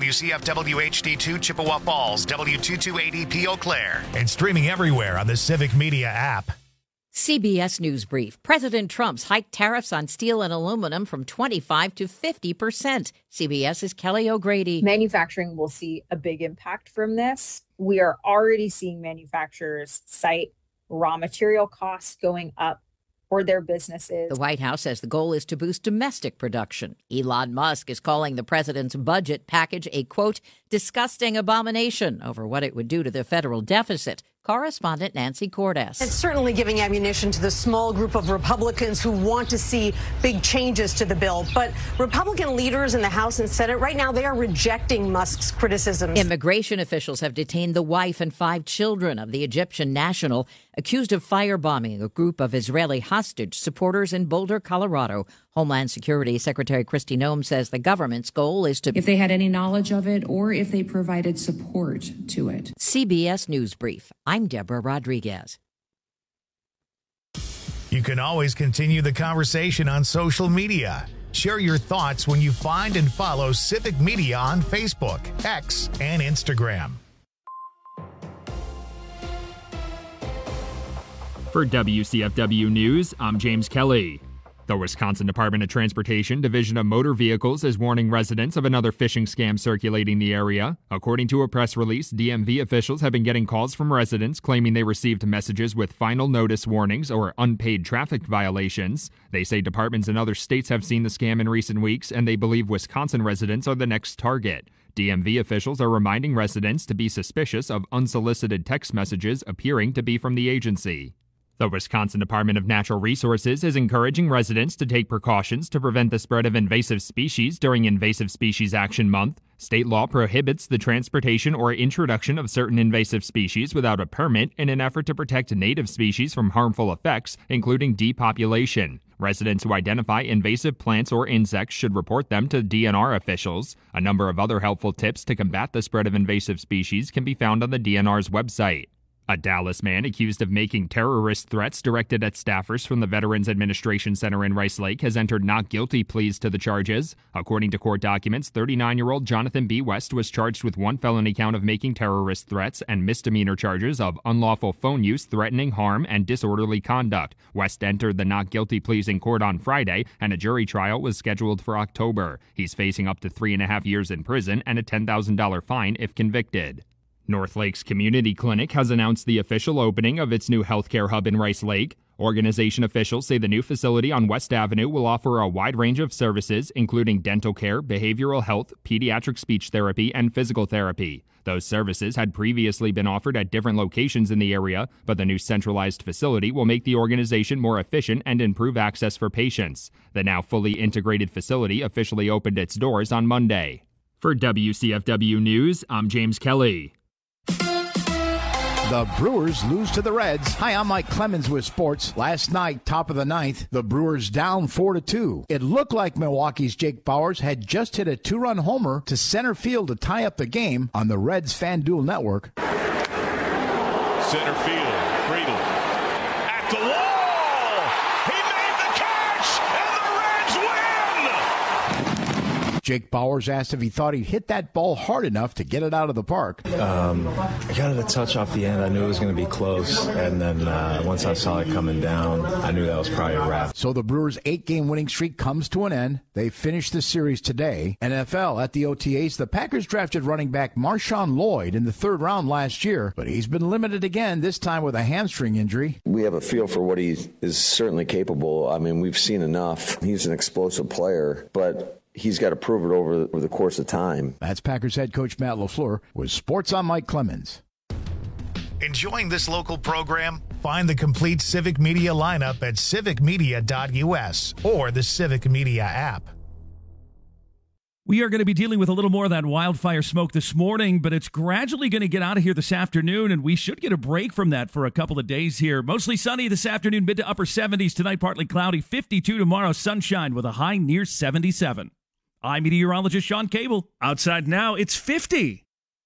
WCFW HD2 Chippewa Falls, W228EP Eau Claire, and streaming everywhere on the Civic Media app. CBS News Brief. President Trump's hiked tariffs on steel and aluminum from 25% to 50%. CBS's Kelly O'Grady. Manufacturing will see a big impact from this. We are already seeing manufacturers cite raw material costs going up for their businesses. The White House says the goal is to boost domestic production. Elon Musk is calling the president's budget package a, quote, disgusting abomination over what it would do to the federal deficit. Correspondent Nancy Cordes. It's certainly giving ammunition to the small group of Republicans who want to see big changes to the bill. But Republican leaders in the House and Senate right now, they are rejecting Musk's criticisms. Immigration officials have detained the wife and 5 children of the Egyptian national accused of firebombing a group of Israeli hostage supporters in Boulder, Colorado. Homeland Security Secretary Kristi Noem says the government's goal is to, if they had any knowledge of it or if they provided support to it. CBS News Brief. I'm Deborah Rodriguez. You can always continue the conversation on social media. Share your thoughts when you find and follow Civic Media on Facebook, X, and Instagram. For WCFW News, I'm James Kelly. The Wisconsin Department of Transportation Division of Motor Vehicles is warning residents of another phishing scam circulating the area. According to a press release, DMV officials have been getting calls from residents claiming they received messages with final notice warnings or unpaid traffic violations. They say departments in other states have seen the scam in recent weeks, and they believe Wisconsin residents are the next target. DMV officials are reminding residents to be suspicious of unsolicited text messages appearing to be from the agency. The Wisconsin Department of Natural Resources is encouraging residents to take precautions to prevent the spread of invasive species during Invasive Species Action Month. State law prohibits the transportation or introduction of certain invasive species without a permit in an effort to protect native species from harmful effects, including depopulation. Residents who identify invasive plants or insects should report them to DNR officials. A number of other helpful tips to combat the spread of invasive species can be found on the DNR's website. A Dallas man accused of making terrorist threats directed at staffers from the Veterans Administration Center in Rice Lake has entered not guilty pleas to the charges. According to court documents, 39-year-old Jonathan B. West was charged with 1 felony count of making terrorist threats and misdemeanor charges of unlawful phone use, threatening harm, and disorderly conduct. West entered the not guilty pleas in court on Friday, and a jury trial was scheduled for October. He's facing up to 3.5 years in prison and a $10,000 fine if convicted. North Lakes Community Clinic has announced the official opening of its new healthcare hub in Rice Lake. Organization officials say the new facility on West Avenue will offer a wide range of services, including dental care, behavioral health, pediatric speech therapy, and physical therapy. Those services had previously been offered at different locations in the area, but the new centralized facility will make the organization more efficient and improve access for patients. The now fully integrated facility officially opened its doors on Monday. For WCFW News, I'm James Kelly. The Brewers lose to the Reds. Hi, I'm Mike Clemens with sports. Last night, top of the ninth, the Brewers down 4-2. It looked like Milwaukee's Jake Bauers had just hit a 2-run homer to center field to tie up the game on the Reds FanDuel network. Center field, Friedel at the wall. He made the catch, and the Reds win. Jake Bauers asked if he thought he'd hit that ball hard enough to get it out of the park. I got it a touch off the end. I knew it was going to be close. And then once I saw it coming down, I knew that was probably a wrap. So the Brewers' 8-game winning streak comes to an end. They finished the series today. NFL at the OTAs, the Packers drafted running back Marshawn Lloyd in the 3rd round last year, but he's been limited again, this time with a hamstring injury. We have a feel for what he is certainly capable. I mean, we've seen enough. He's an explosive player, but he's got to prove it over the course of time. That's Packers head coach Matt LaFleur with Sports on Mike Clemens. Enjoying this local program? Find the complete Civic Media lineup at civicmedia.us or the Civic Media app. We are going to be dealing with a little more of that wildfire smoke this morning, but it's gradually going to get out of here this afternoon, and we should get a break from that for a couple of days here. Mostly sunny this afternoon, mid to upper 70s. Tonight, partly cloudy, 52 tomorrow, sunshine with a high near 77. I'm meteorologist Sean Cable. Outside now, it's 50.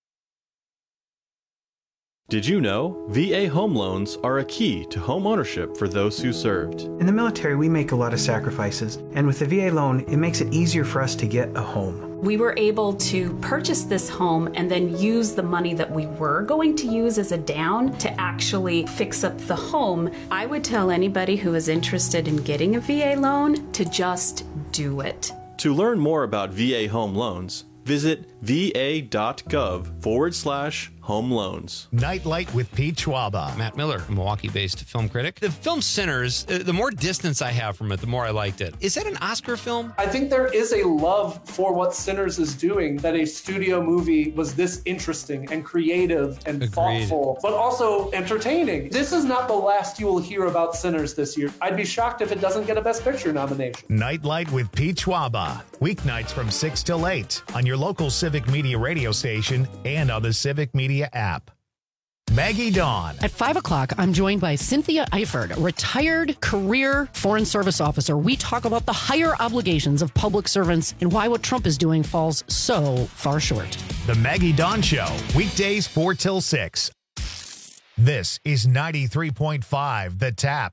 Did you know VA home loans are a key to home ownership for those who served? In the military, we make a lot of sacrifices, and with the VA loan, it makes it easier for us to get a home. We were able to purchase this home and then use the money that we were going to use as a down to actually fix up the home. I would tell anybody who is interested in getting a VA loan to just do it. To learn more about VA home loans, visit va.gov/home loans. Nightlight with Pete Schwaba. Matt Miller, a Milwaukee-based film critic. The film Sinners, the more distance I have from it, the more I liked it. Is that an Oscar film? I think there is a love for what Sinners is doing, that a studio movie was this interesting and creative and thoughtful, but also entertaining. This is not the last you will hear about Sinners this year. I'd be shocked if it doesn't get a Best Picture nomination. Nightlight with Pete Schwaba. Weeknights from 6 till 8 on your local Civic Media radio station and on the Civic Media app. Maggie Dawn. At 5 o'clock, I'm joined by Cynthia Eifert, retired career Foreign Service officer. We talk about the higher obligations of public servants and why what Trump is doing falls so far short. The Maggie Dawn Show, weekdays 4 till 6. This is 93.5 The Tap.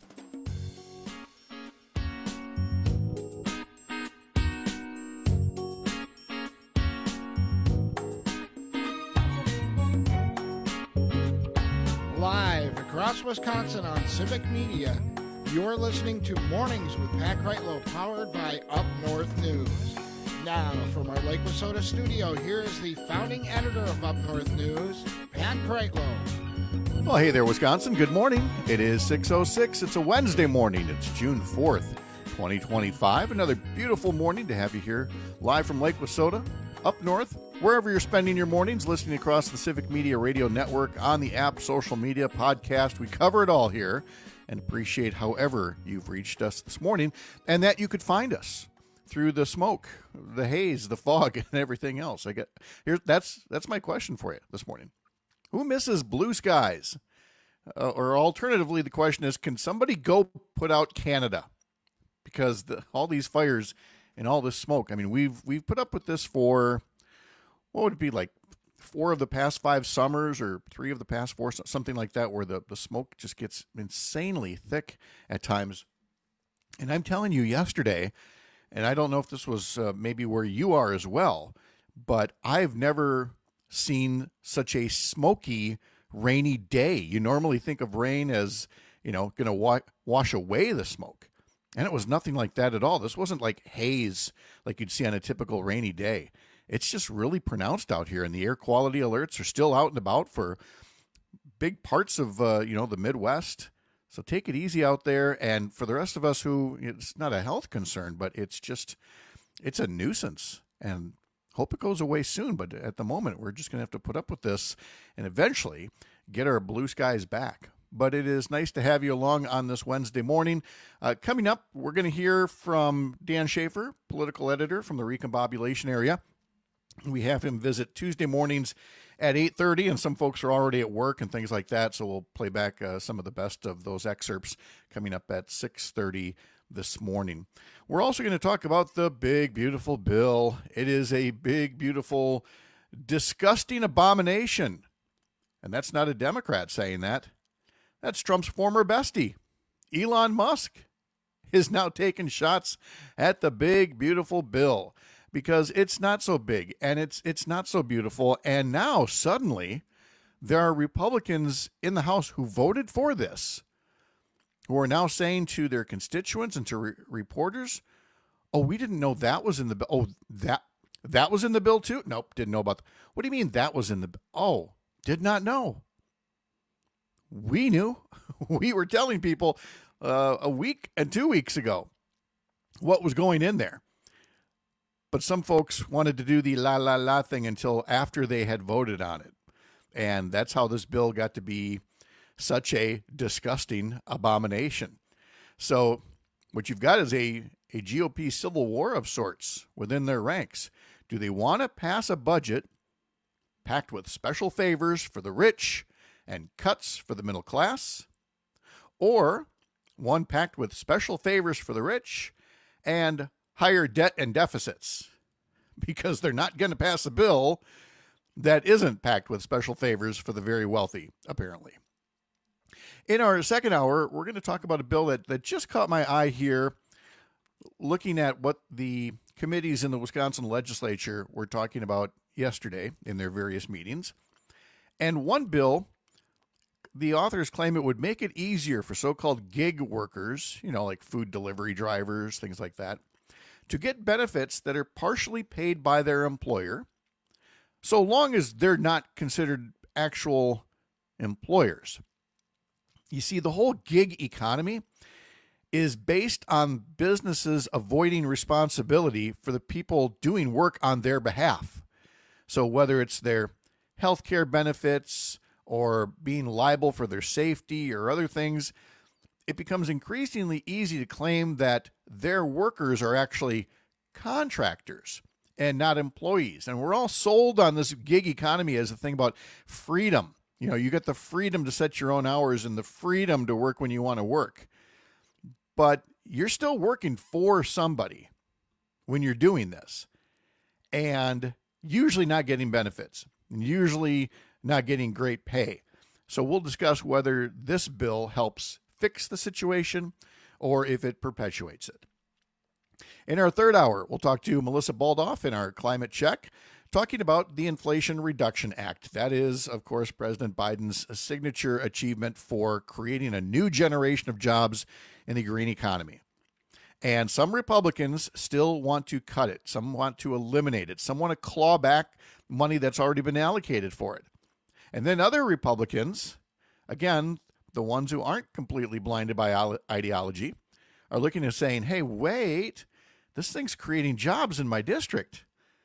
Live across Wisconsin on Civic Media, you're listening to Mornings with Pat Kreitlow, powered by Up North News. Now, from our Lake Wissota studio, here is the founding editor of Up North News, Pat Kreitlow. Well, hey there, Wisconsin. Good morning. It is 6:06. It's a Wednesday morning. It's June 4th, 2025. Another beautiful morning to have you here live from Lake Wissota, up north, wherever you're spending your mornings, listening across the Civic Media Radio Network, on the app, social media, podcast. We cover it all here and appreciate however you've reached us this morning and that you could find us through the smoke, the haze, the fog, and everything else. That's my question for you this morning. Who misses blue skies? Or alternatively, the question is, can somebody go put out Canada? Because all these fires and all this smoke, I mean, we've put up with this for, what would it be, like 4 of the past 5 summers or 3 of the past 4, something like that, where the smoke just gets insanely thick at times. And I'm telling you, yesterday, and I don't know if this was maybe where you are as well, but I've never seen such a smoky, rainy day. You normally think of rain as, going to wash away the smoke. And it was nothing like that at all. This wasn't like haze like you'd see on a typical rainy day. It's just really pronounced out here, and the air quality alerts are still out and about for big parts of, the Midwest. So take it easy out there. And for the rest of us who, it's not a health concern, but it's a nuisance, and hope it goes away soon. But at the moment, we're just going to have to put up with this and eventually get our blue skies back. But it is nice to have you along on this Wednesday morning. Coming up, we're going to hear from Dan Schaefer, political editor from the Recombobulation area. We have him visit Tuesday mornings at 8:30, and some folks are already at work and things like that, so we'll play back some of the best of those excerpts coming up at 6:30 this morning. We're also going to talk about the big, beautiful bill. It is a big, beautiful, disgusting abomination. And that's not a Democrat saying that. That's Trump's former bestie, Elon Musk, is now taking shots at the big, beautiful bill because it's not so big and it's not so beautiful. And now suddenly there are Republicans in the House who voted for this, who are now saying to their constituents and to reporters, "Oh, we didn't know that was in the bill. Oh, that was in the bill too? Nope, didn't know about that. What do you mean that was in the? Oh, did not know. We knew. We were telling people a week and 2 weeks ago what was going in there. But some folks wanted to do the la thing until after they had voted on it. And that's how this bill got to be such a disgusting abomination. So what you've got is a GOP civil war of sorts within their ranks. Do they want to pass a budget packed with special favors for the rich and cuts for the middle class, or one packed with special favors for the rich and higher debt and deficits? Because they're not going to pass a bill that isn't packed with special favors for the very wealthy, apparently. In our second hour, we're going to talk about a bill that just caught my eye here, looking at what the committees in the Wisconsin legislature were talking about yesterday in their various meetings. And one bill, the authors claim it would make it easier for so-called gig workers, like food delivery drivers, things like that, to get benefits that are partially paid by their employer, so long as they're not considered actual employers. You see, the whole gig economy is based on businesses avoiding responsibility for the people doing work on their behalf. So whether it's their health care benefits or being liable for their safety or other things, it becomes increasingly easy to claim that their workers are actually contractors and not employees. And we're all sold on this gig economy as a thing about freedom. You get the freedom to set your own hours and the freedom to work when you want to work. But you're still working for somebody when you're doing this, and usually not getting benefits, and usually not getting great pay. So we'll discuss whether this bill helps fix the situation or if it perpetuates it. In our third hour, we'll talk to Melissa Baldoff in our Climate Check, talking about the Inflation Reduction Act. That is, of course, President Biden's signature achievement for creating a new generation of jobs in the green economy. And some Republicans still want to cut it. Some want to eliminate it. Some want to claw back money that's already been allocated for it. And then other Republicans, again, the ones who aren't completely blinded by ideology, are looking and saying, hey, wait, this thing's creating jobs in my district.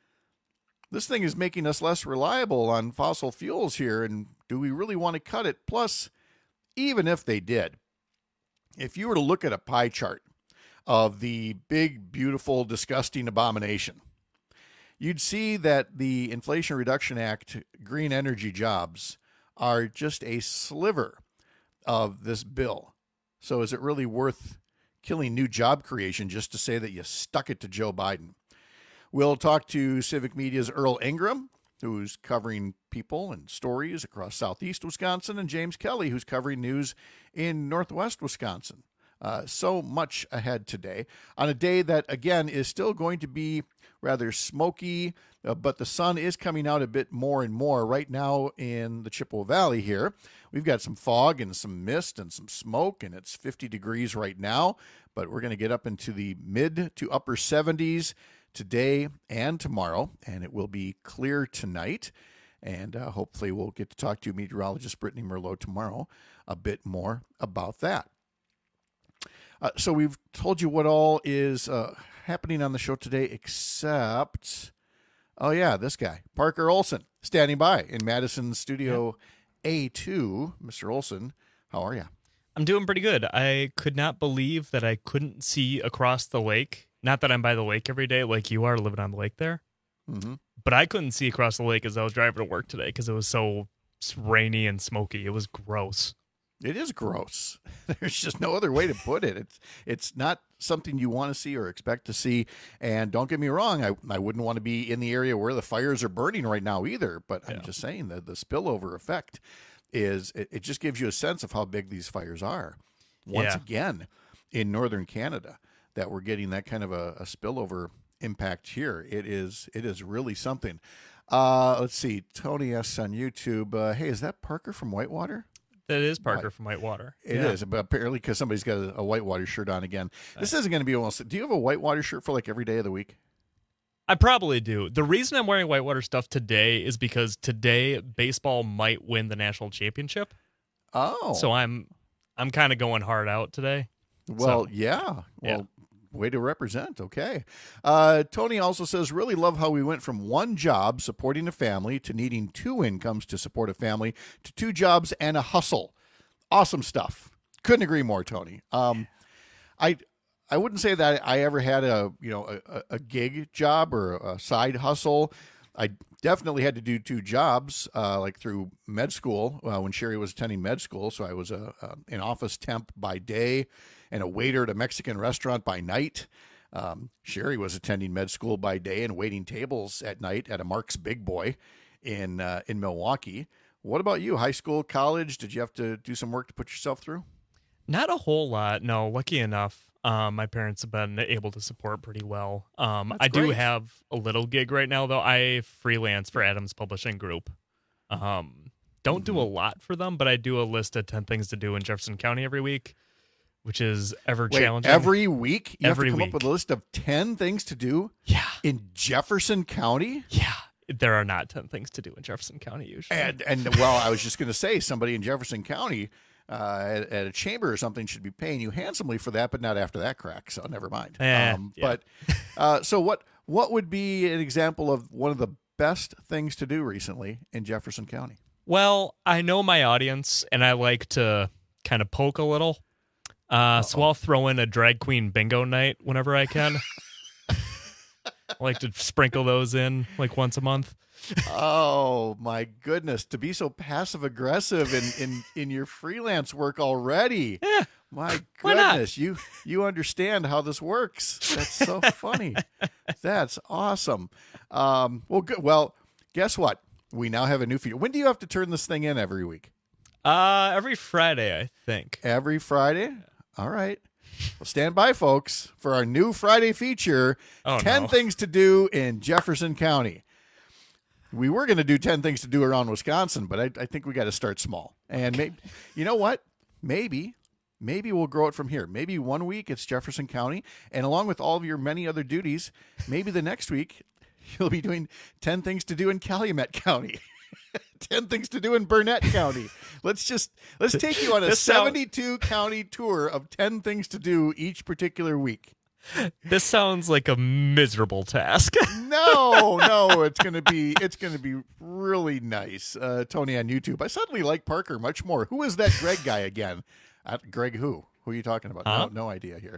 This thing is making us less reliable on fossil fuels here, and do we really want to cut it? Plus, even if they did, if you were to look at a pie chart of the big, beautiful, disgusting abomination, you'd see that the Inflation Reduction Act green energy jobs are just a sliver of this bill. So is it really worth killing new job creation just to say that you stuck it to Joe Biden? We'll talk to Civic Media's Earl Ingram, who's covering people and stories across southeast Wisconsin, and James Kelly, who's covering news in northwest Wisconsin. So much ahead today on a day that, again, is still going to be rather smoky, but the sun is coming out a bit more and more. Right now in the Chippewa Valley here, we've got some fog and some mist and some smoke, and it's 50 degrees right now, but we're going to get up into the mid to upper 70s today and tomorrow, and it will be clear tonight. And hopefully we'll get to talk to meteorologist Brittany Merlot tomorrow a bit more about that. So we've told you what all is happening on the show today, except, this guy, Parker Olson, standing by in Madison Studio A2. Mr. Olson, how are you? I'm doing pretty good. I could not believe that I couldn't see across the lake. Not that I'm by the lake every day like you are living on the lake there. Mm-hmm. But I couldn't see across the lake as I was driving to work today because it was so rainy and smoky. It was gross. It is gross. There's just no other way to put it. It's not something you want to see or expect to see. And don't get me wrong, I wouldn't want to be in the area where the fires are burning right now either. But I'm just saying that the spillover effect is, it just gives you a sense of how big these fires are. Once again, in northern Canada, that we're getting that kind of a spillover impact here. It is really something. Let's see. Tony asks on YouTube, hey, is that Parker from Whitewater? That is Parker from Whitewater. It is, but apparently because somebody's got a Whitewater shirt on again. This isn't going to be almost... Do you have a Whitewater shirt for like every day of the week? I probably do. The reason I'm wearing Whitewater stuff today is because today baseball might win the national championship. Oh. So I'm kind of going hard out today. Well, way to represent. Okay. Tony also says, really love how we went from one job supporting a family to needing two incomes to support a family to two jobs and a hustle. Awesome stuff. Couldn't agree more, Tony. I wouldn't say that I ever had a gig job or a side hustle. I definitely had to do two jobs, like through med school when Sherry was attending med school. So I was an office temp by day and a waiter at a Mexican restaurant by night. Sherry was attending med school by day and waiting tables at night at a Mark's Big Boy in Milwaukee. What about you? High school, college? Did you have to do some work to put yourself through? Not a whole lot. No, lucky enough. My parents have been able to support pretty well. I do great. have a little gig right now, though. I freelance for Adams Publishing Group. Don't do a lot for them, but I do a list of 10 things to do in Jefferson County every week, which is ever challenging. Every week? You Every have to come week. up with a list of 10 things to do in Jefferson County? Yeah. There are not 10 things to do in Jefferson County usually. And well, I was just going to say, somebody in Jefferson County at a chamber or something should be paying you handsomely for that, but not after that crack, so never mind. But so what would be an example of one of the best things to do recently in Jefferson County? Well, I know my audience, and I like to kind of poke a little. So I'll throw in a drag queen bingo night whenever I can. I like to sprinkle those in like once a month. Oh my goodness! To be so passive aggressive in your freelance work already. Yeah. My Why not? goodness, you understand how this works. That's so funny. That's awesome. Well, good. Well, guess what? We now have a new feature. When do you have to turn this thing in every week? Every Friday, I think. Every Friday? All right. Well, stand by, folks, for our new Friday feature, 10 things to do in Jefferson County. We were going to do 10 things to do around Wisconsin, but I think we got to start small. And maybe, you know what? Maybe we'll grow it from here. Maybe one week it's Jefferson County, and along with all of your many other duties, maybe the next week you'll be doing 10 things to do in Calumet County. 10 things to do in Burnett County. Let's take you on a 72 county tour of 10 things to do each particular week. This sounds like a miserable task. No, it's gonna be really nice. Tony on YouTube. I suddenly like Parker much more. Who is that Greg guy again? Greg who? Who are you talking about? Huh? No idea here.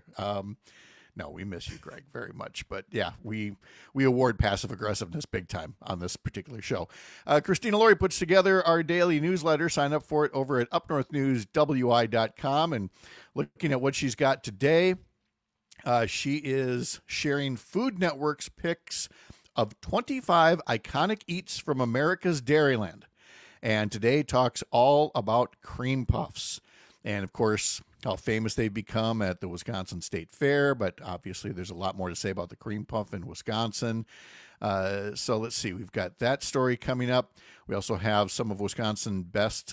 No, we miss you, Greg, very much. But yeah, we award passive aggressiveness big time on this particular show. Christina Laurie puts together our daily newsletter. Sign up for it over at upnorthnewswi.com. And looking at what she's got today, she is sharing Food Network's picks of 25 iconic eats from America's Dairyland. And today talks all about cream puffs. And of course, how famous they've become at the Wisconsin State Fair, but obviously there's a lot more to say about the cream puff in Wisconsin. So let's see, we've got that story coming up. We also have some of Wisconsin's best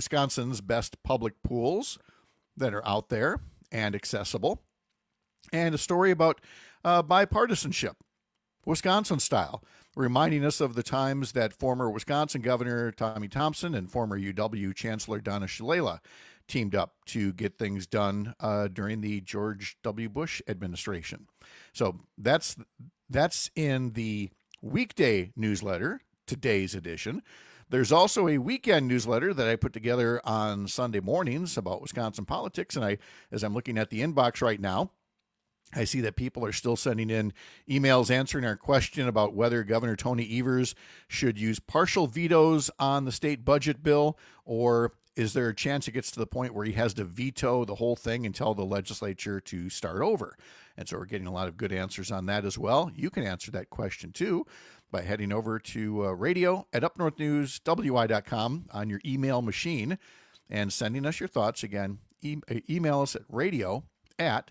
public pools that are out there and accessible, and a story about bipartisanship, Wisconsin style, reminding us of the times that former Wisconsin Governor Tommy Thompson and former UW Chancellor Donna Shalala teamed up to get things done during the George W. Bush administration. So that's in the weekday newsletter, today's edition. There's also a weekend newsletter that I put together on Sunday mornings about Wisconsin politics. And as I'm looking at the inbox right now, I see that people are still sending in emails answering our question about whether Governor Tony Evers should use partial vetoes on the state budget bill, or is there a chance it gets to the point where he has to veto the whole thing and tell the legislature to start over? And so we're getting a lot of good answers on that as well. You can answer that question too by heading over to radio at upnorthnewswi.com on your email machine and sending us your thoughts. Again, email us at radio at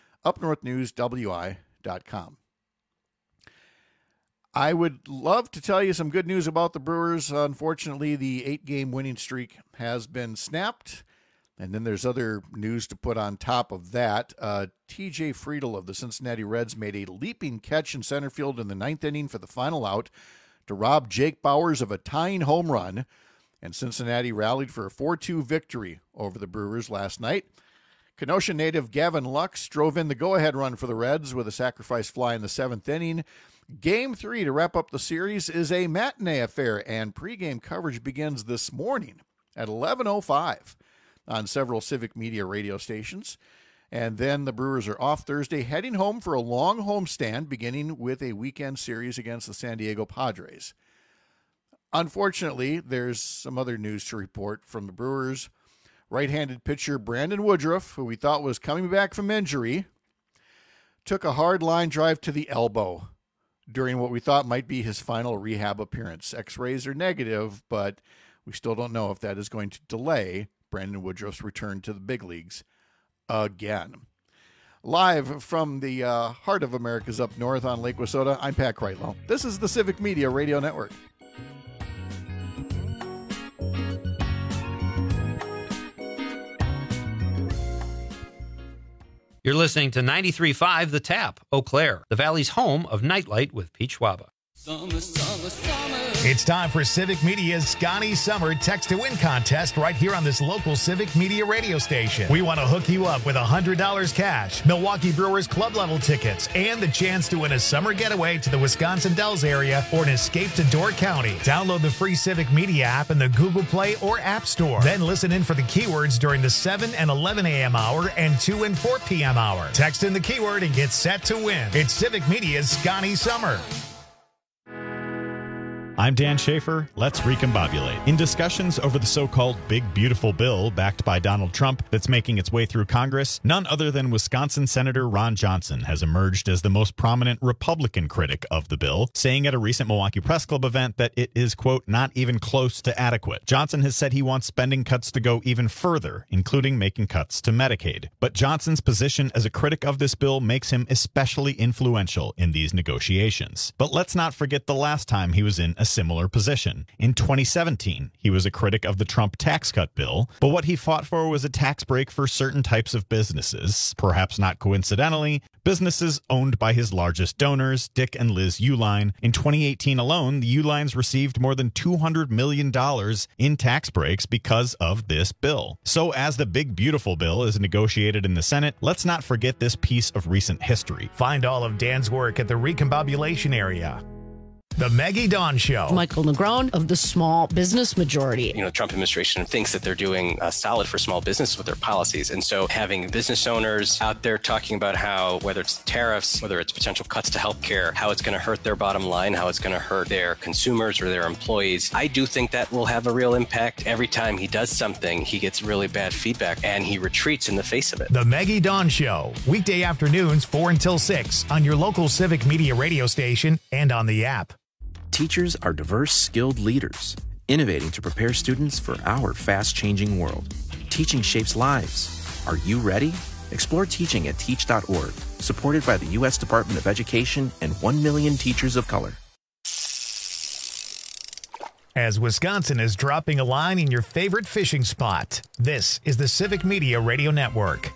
upnorthnewswi.com. I would love to tell you some good news about the Brewers. Unfortunately, the 8-game winning streak has been snapped. And then there's other news to put on top of that. T.J. Friedl of the Cincinnati Reds made a leaping catch in center field in the 9th inning for the final out to rob Jake Bauers of a tying home run. And Cincinnati rallied for a 4-2 victory over the Brewers last night. Kenosha native Gavin Lux drove in the go-ahead run for the Reds with a sacrifice fly in the 7th inning. Game 3 to wrap up the series is a matinee affair, and pregame coverage begins this morning at 11:05 on several Civic Media radio stations. And then the Brewers are off Thursday, heading home for a long homestand, beginning with a weekend series against the San Diego Padres. Unfortunately, there's some other news to report from the Brewers. Right-handed pitcher Brandon Woodruff, who we thought was coming back from injury, took a hard line drive to the elbow during what we thought might be his final rehab appearance. X-rays are negative, but we still don't know if that is going to delay Brandon Woodruff's return to the big leagues again. Live from the heart of America's up north on Lake Wissota, I'm Pat Kreitlow. This is the Civic Media Radio Network. You're listening to 93.5 The Tap, Eau Claire, the Valley's home of Nightlight with Pete Schwaba. Summer, summer, summer. It's time for Civic Media's Scotty Summer Text to Win contest right here on this local Civic Media radio station. We want to hook you up with $100 cash, Milwaukee Brewers club level tickets, and the chance to win a summer getaway to the Wisconsin Dells area or an escape to Door County. Download the free Civic Media app in the Google Play or App Store. Then listen in for the keywords during the 7 and 11 a.m. hour and 2 and 4 p.m. hour. Text in the keyword and get set to win. It's Civic Media's Scotty Summer. I'm Dan Schaefer. Let's recombobulate. In discussions over the so-called Big Beautiful Bill backed by Donald Trump that's making its way through Congress, none other than Wisconsin Senator Ron Johnson has emerged as the most prominent Republican critic of the bill, saying at a recent Milwaukee Press Club event that it is, quote, not even close to adequate. Johnson has said he wants spending cuts to go even further, including making cuts to Medicaid. But Johnson's position as a critic of this bill makes him especially influential in these negotiations. But let's not forget the last time he was in a similar position. In 2017, he was a critic of the Trump tax cut bill, but what he fought for was a tax break for certain types of businesses, perhaps not coincidentally, businesses owned by his largest donors, Dick and Liz Uihlein. In 2018 alone, the Uihleins received more than $200 million in tax breaks because of this bill. So as the Big Beautiful Bill is negotiated in the Senate, let's not forget this piece of recent history. Find all of Dan's work at the Recombobulation area. The Maggie Dawn Show. Michael Negron of the Small Business Majority. The Trump administration thinks that they're doing solid for small business with their policies. And so having business owners out there talking about how, whether it's tariffs, whether it's potential cuts to healthcare, how it's going to hurt their bottom line, how it's going to hurt their consumers or their employees, I do think that will have a real impact. Every time he does something, he gets really bad feedback and he retreats in the face of it. The Maggie Dawn Show. Weekday afternoons 4 until 6 on your local Civic Media radio station and on the app. Teachers are diverse, skilled leaders, innovating to prepare students for our fast-changing world. Teaching shapes lives. Are you ready? Explore teaching at teach.org, supported by the U.S. Department of Education and 1 million teachers of color. As Wisconsin is dropping a line in your favorite fishing spot, this is the Civic Media Radio Network.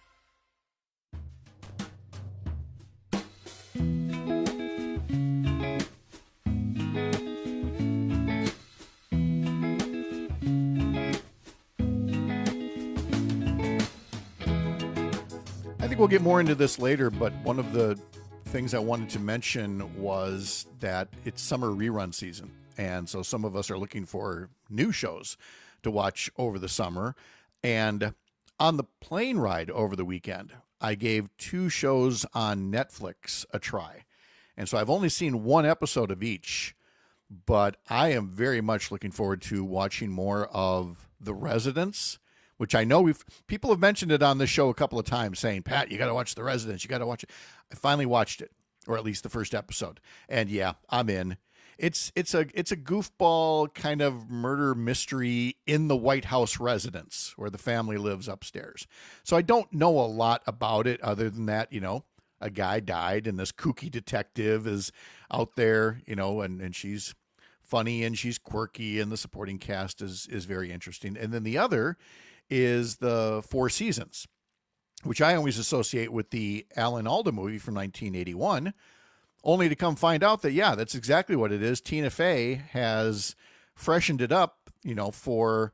I think we'll get more into this later, but one of the things I wanted to mention was that it's summer rerun season. And so some of us are looking for new shows to watch over the summer. And on the plane ride over the weekend, I gave 2 shows on Netflix a try. And so I've only seen 1 episode of each, but I am very much looking forward to watching more of The Residents, which I know people have mentioned it on this show a couple of times, saying, Pat, you got to watch The Residents. You got to watch it. I finally watched it, or at least the first episode. And yeah, I'm in. It's a goofball kind of murder mystery in the White House residence where the family lives upstairs. So I don't know a lot about it other than that, a guy died and this kooky detective is out there, and she's funny and she's quirky and the supporting cast is very interesting. And then the other is the Four Seasons, which I always associate with the Alan Alda movie from 1981, only to come find out that, yeah, that's exactly what it is. Tina Fey has freshened it up, for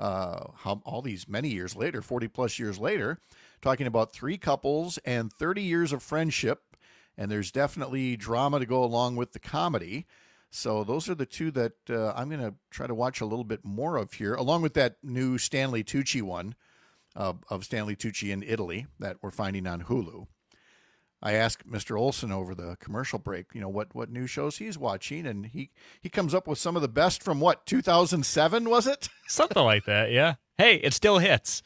all these many years later, 40 plus years later, talking about 3 couples and 30 years of friendship. And there's definitely drama to go along with the comedy. So those are the 2 that I'm going to try to watch a little bit more of here, along with that new Stanley Tucci one of Stanley Tucci in Italy that we're finding on Hulu. I asked Mr. Olson over the commercial break, what new shows he's watching, and he comes up with some of the best from 2007, was it? Something like that, yeah. Hey, it still hits.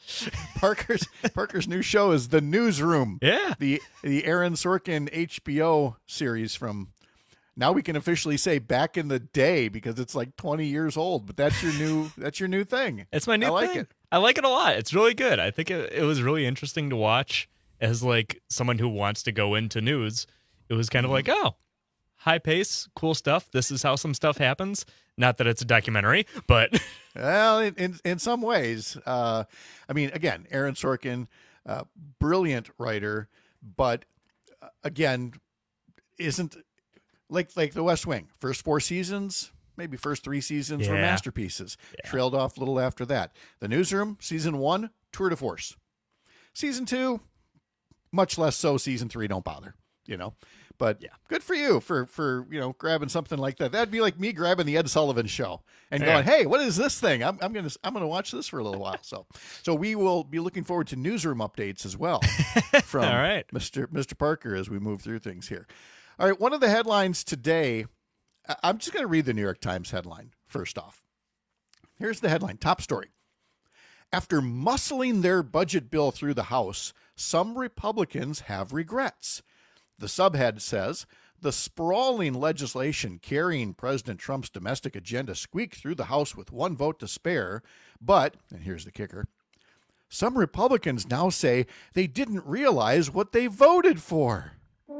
Parker's new show is The Newsroom. Yeah. The Aaron Sorkin HBO series from, now we can officially say back in the day because it's like 20 years old, but that's your new thing. It's my new thing. I like it. I like it a lot. It's really good. I think it was really interesting to watch. as like someone who wants to go into news, it was kind of like, oh, high pace, cool stuff. This is how some stuff happens. Not that it's a documentary, but well, in some ways, I mean, again, Aaron Sorkin, brilliant writer, but again, isn't like The West Wing. First 4 seasons, maybe first 3 seasons were masterpieces. Yeah. Trailed off a little after that. The Newsroom, season 1, tour de force. Season 2, much less so. Season 3, don't bother. But good for you for grabbing something like that. That'd be like me grabbing the Ed Sullivan Show and going, "Hey, what is this thing? I'm gonna watch this for a little while." So we will be looking forward to Newsroom updates as well from All right. Mr. Parker as we move through things here. All right, one of the headlines today. I'm just going to read the New York Times headline first off. Here's the headline, top story. After muscling their budget bill through the House, some Republicans have regrets. The subhead says, the sprawling legislation carrying President Trump's domestic agenda squeaked through the House with 1 vote to spare, but, and here's the kicker, some Republicans now say they didn't realize what they voted for.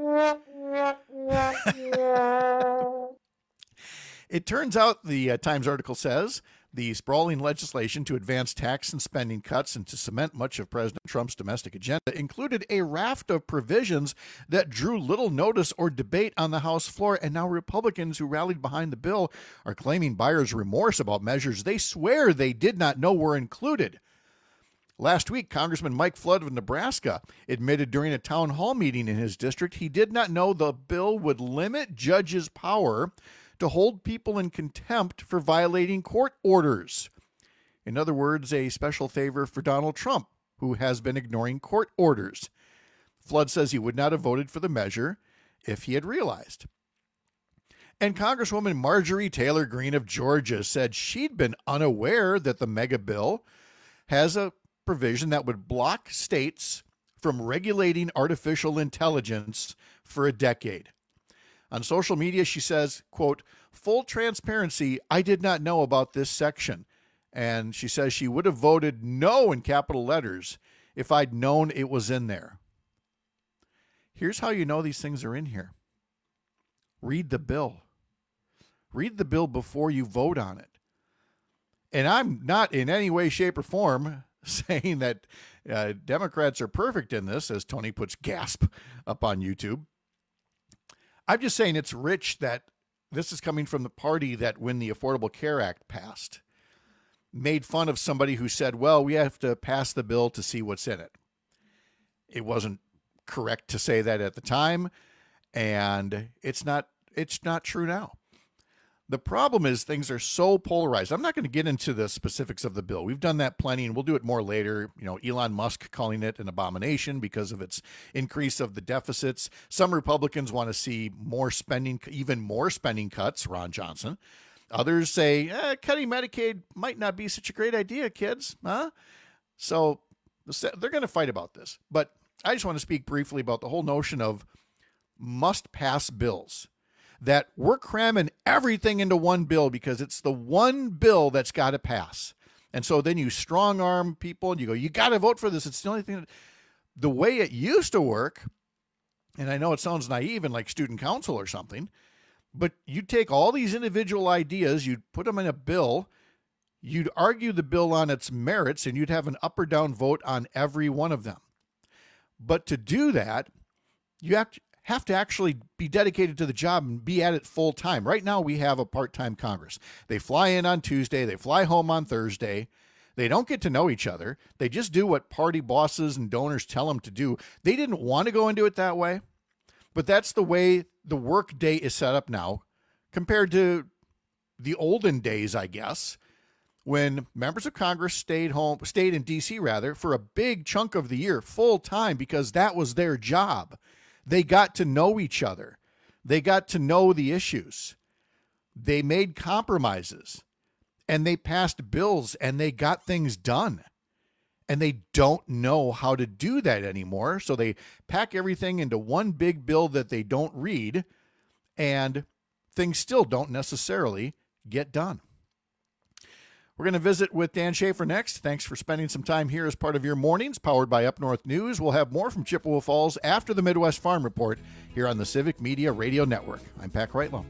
It turns out, the Times article says, the sprawling legislation to advance tax and spending cuts and to cement much of President Trump's domestic agenda included a raft of provisions that drew little notice or debate on the House floor, and now Republicans who rallied behind the bill are claiming buyer's remorse about measures they swear they did not know were included. Last week, Congressman Mike Flood of Nebraska admitted during a town hall meeting in his district he did not know the bill would limit judges' power to hold people in contempt for violating court orders. In other words, a special favor for Donald Trump, who has been ignoring court orders. Flood says he would not have voted for the measure if he had realized. And Congresswoman Marjorie Taylor Greene of Georgia said she'd been unaware that the mega bill has a provision that would block states from regulating artificial intelligence for a decade. On social media, she says, quote, full transparency, I did not know about this section. And she says she would have voted no in capital letters if I'd known it was in there. Here's how you know these things are in here. Read the bill. Read the bill before you vote on it. And I'm not in any way, shape, or form saying that Democrats are perfect in this, as Tony puts gasp up on YouTube. I'm just saying it's rich that this is coming from the party that, when the Affordable Care Act passed, made fun of somebody who said, well, we have to pass the bill to see what's in it. It wasn't correct to say that at the time, and it's not true now. The problem is things are so polarized. I'm not going to get into the specifics of the bill. We've done that plenty, and we'll do it more later. Elon Musk calling it an abomination because of its increase of the deficits. Some Republicans want to see more spending, even more spending cuts, Ron Johnson. Others say, cutting Medicaid might not be such a great idea, kids. Huh? So they're going to fight about this. But I just want to speak briefly about the whole notion of must-pass bills. That we're cramming everything into one bill because it's the one bill that's got to pass. And so then you strong arm people and you go, you got to vote for this. It's the only thing. The way it used to work, and I know it sounds naive and like student council or something, but you take all these individual ideas, you'd put them in a bill, you'd argue the bill on its merits, and you'd have an up or down vote on every one of them. But to do that, you have to actually be dedicated to the job and be at it full time. Right now, we have a part-time Congress. They fly in on Tuesday. They fly home on Thursday. They don't get to know each other. They just do what party bosses and donors tell them to do. They didn't want to go into it that way, but that's the way the work day is set up now compared to the olden days, I guess, when members of Congress stayed in D.C. for a big chunk of the year full time because that was their job. They got to know each other. They got to know the issues. They made compromises, and they passed bills, and they got things done. And they don't know how to do that anymore, so they pack everything into one big bill that they don't read, and things still don't necessarily get done. We're going to visit with Dan Schaefer next. Thanks for spending some time here as part of your mornings, powered by Up North News. We'll have more from Chippewa Falls after the Midwest Farm Report here on the Civic Media Radio Network. I'm Pat Kreitlow.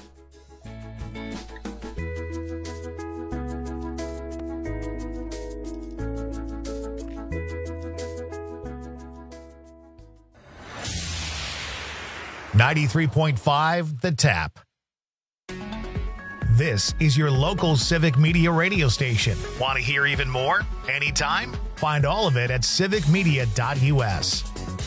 .5 The Tap. This is your local Civic Media radio station. Want to hear even more? Anytime? Find all of it at civicmedia.us.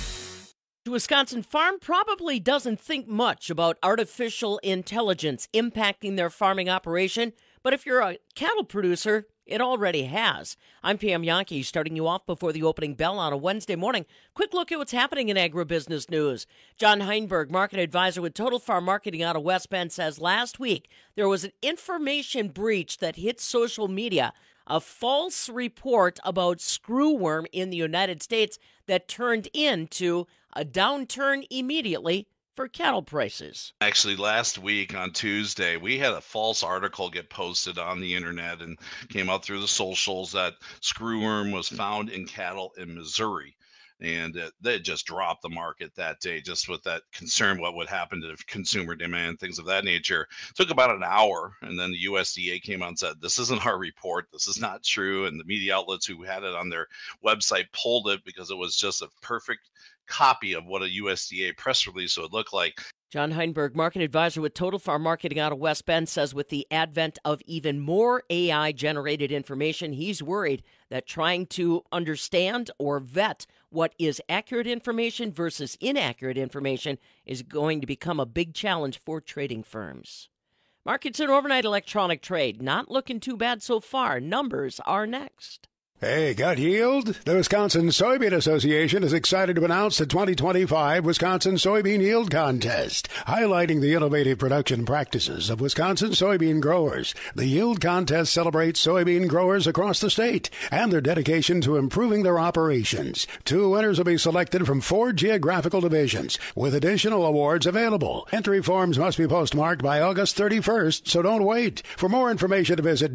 The Wisconsin farm probably doesn't think much about artificial intelligence impacting their farming operation, but if you're a cattle producer, it already has. I'm Pam Yankee, starting you off before the opening bell on a Wednesday morning. Quick look at what's happening in agribusiness news. John Heinberg, market advisor with Total Farm Marketing out of West Bend, says last week there was an information breach that hit social media, a false report about screwworm in the United States that turned into a downturn immediately for cattle prices. Actually, last week on Tuesday, we had a false article get posted on the internet and came out through the socials that screwworm was found in cattle in Missouri. And they just dropped the market that day, just with that concern what would happen to consumer demand, things of that nature. It took about an hour, and then the USDA came out and said, this isn't our report, this is not true. And the media outlets who had it on their website pulled it because it was just a perfect copy of what a USDA press release would look like. John Heinberg, market advisor with Total Farm Marketing out of West Bend, says with the advent of even more AI-generated information, he's worried that trying to understand or vet what is accurate information versus inaccurate information is going to become a big challenge for trading firms. Markets and overnight electronic trade, not looking too bad so far. Numbers are next. Hey, got yield? The Wisconsin Soybean Association is excited to announce the 2025 Wisconsin Soybean Yield Contest, highlighting the innovative production practices of Wisconsin soybean growers. The Yield Contest celebrates soybean growers across the state and their dedication to improving their operations. 2 winners will be selected from 4 geographical divisions, with additional awards available. Entry forms must be postmarked by August 31st, so don't wait. For more information, visit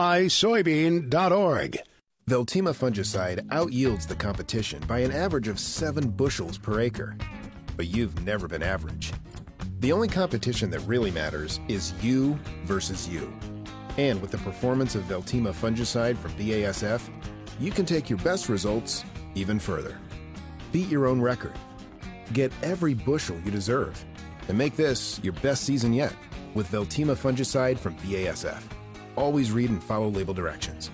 wisoybean.org. Veltima fungicide outyields the competition by an average of 7 bushels per acre. But you've never been average. The only competition that really matters is you versus you. And with the performance of Veltima fungicide from BASF, you can take your best results even further. Beat your own record. Get every bushel you deserve. And make this your best season yet with Veltima fungicide from BASF. Always read and follow label directions.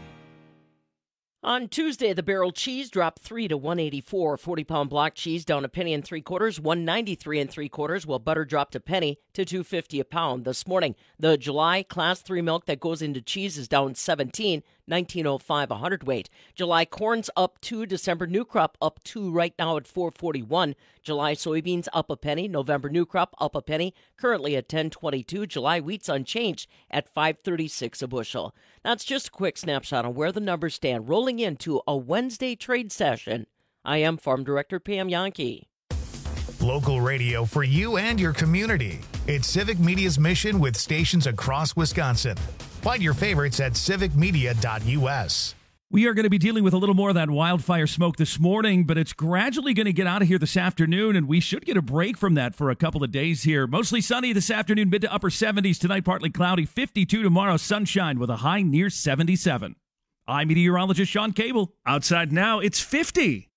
On Tuesday, the barrel cheese dropped 3 to $1.84. 40-pound block cheese down $1 3/4, $1.93 3/4, while butter dropped $0.01 to $2.50 a pound. This morning, the July Class 3 milk that goes into cheese is down 17, $19.05 a hundredweight. July corn's up 2, December new crop up 2 right now at $4.41. July soybeans up $0.01, November new crop up $0.01, currently at $10.22. July wheat's unchanged at $5.36 a bushel. That's just a quick snapshot on where the numbers stand, rolling into a Wednesday trade session. I am Farm Director Pam Yankee. Local radio for you and your community. It's Civic Media's mission with stations across Wisconsin. Find your favorites at civicmedia.us. We are going to be dealing with a little more of that wildfire smoke this morning, but it's gradually going to get out of here this afternoon, and we should get a break from that for a couple of days here. Mostly sunny this afternoon, mid to upper 70s. Tonight, partly cloudy, 52 tomorrow, sunshine with a high near 77. I'm meteorologist Sean Cable. Outside now, it's 50.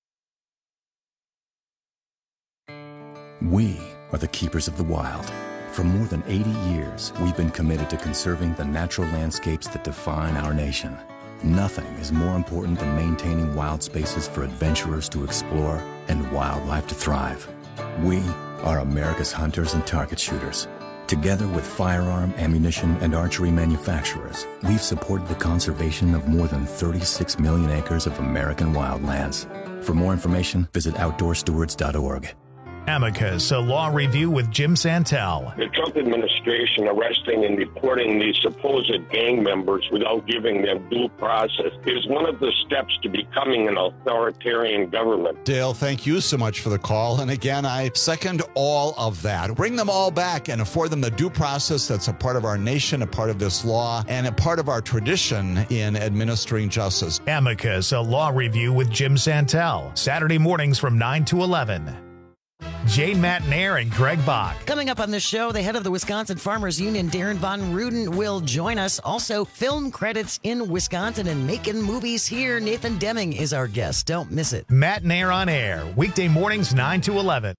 We are the keepers of the wild. For more than 80 years, we've been committed to conserving the natural landscapes that define our nation. Nothing is more important than maintaining wild spaces for adventurers to explore and wildlife to thrive. We are America's hunters and target shooters. Together with firearm, ammunition, and archery manufacturers, we've supported the conservation of more than 36 million acres of American wildlands. For more information, visit outdoorstewards.org. Amicus, a law review with Jim Santel. The Trump administration arresting and deporting these supposed gang members without giving them due process is one of the steps to becoming an authoritarian government. Dale, thank you so much for the call. And again, I second all of that. Bring them all back and afford them the due process that's a part of our nation, a part of this law, and a part of our tradition in administering justice. Amicus, a law review with Jim Santel. Saturday mornings from 9 to 11. Jay Matnair and Greg Bach. Coming up on the show, the head of the Wisconsin Farmers Union, Darren Von Ruden, will join us. Also, film credits in Wisconsin and making movies here. Nathan Deming is our guest. Don't miss it. Matnair on air, weekday mornings 9 to 11.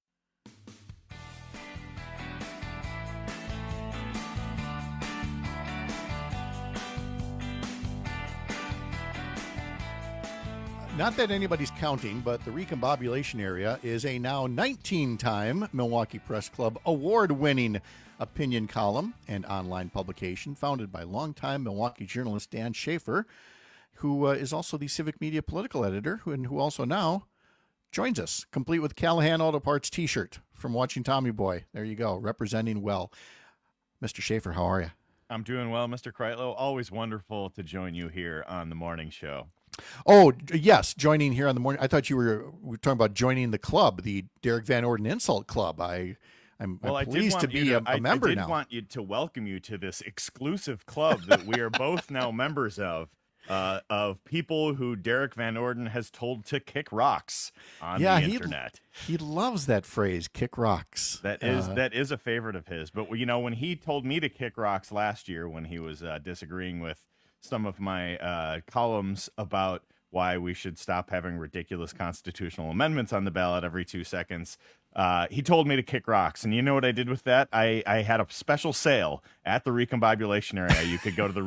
Not that anybody's counting, but the Recombobulation Area is a now 19-time Milwaukee Press Club award-winning opinion column and online publication founded by longtime Milwaukee journalist Dan Schaefer, who is also the Civic Media political editor, who also now joins us, complete with Callahan Auto Parts T-shirt from Watching Tommy Boy. There you go, representing well. Mr. Schaefer, how are you? I'm doing well, Mr. Kreitlow. Always wonderful to join you here on the morning show. Oh, yes, joining here on the morning. I thought we were talking about joining the club, the Derek Van Orden Insult Club. I'm pleased to be a member now. I did want you to welcome you to this exclusive club that we are both now members of people who Derek Van Orden has told to kick rocks on the internet. He loves that phrase, kick rocks. That is a favorite of his. But, you know, when he told me to kick rocks last year when he was disagreeing with some of my columns about why we should stop having ridiculous constitutional amendments on the ballot every 2 seconds, he told me to kick rocks. And you know what I did with that? I had a special sale at the Recombobulation Area. You could go to the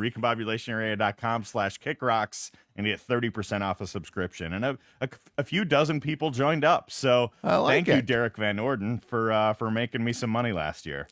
recombobulationarea.com/kickrocks and get 30% off a subscription. And a few dozen people joined up. So thank you, Derek Van Orden, for making me some money last year.